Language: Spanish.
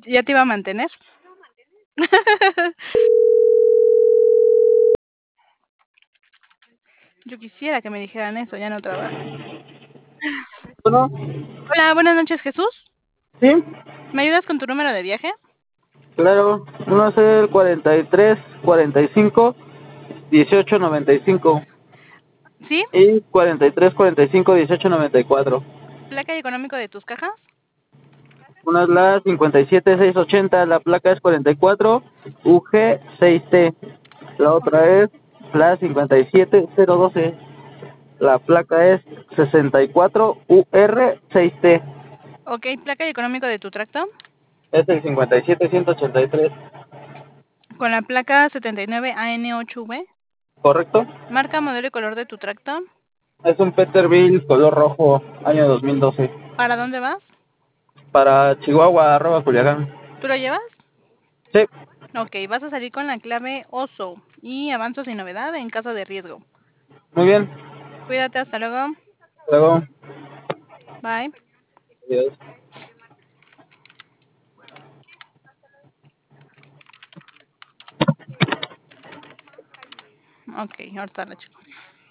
Ya te iba a mantener. Yo quisiera que me dijeran eso, ya no trabajo. Bueno, Hola, buenas noches, Jesús. sí, ¿Me ayudas con tu número de viaje? claro. Uno es el 43 45 18 95 ¿Sí? y 43 45 18 94. ¿Placa y económico de tus cajas? Una es la 57 680, la placa es 44 UG 6T. La otra es la 57 012, la placa es 64 UR 6T. Ok, placa y económico de tu tracto. Es el 57 183, Con la placa 79 AN8V. ¿correcto? Marca, modelo y color de tu tracto. Es un Peterbilt color rojo, año 2012. ¿Para dónde vas? Para Chihuahua, arroba Culiacán. ¿Tú lo llevas? Sí, Ok, vas a salir con la clave OSO y avanzo sin novedad en caso de riesgo. muy bien. Cuídate, hasta luego. Luego, Bye. adiós. Ok, ahorita la checo.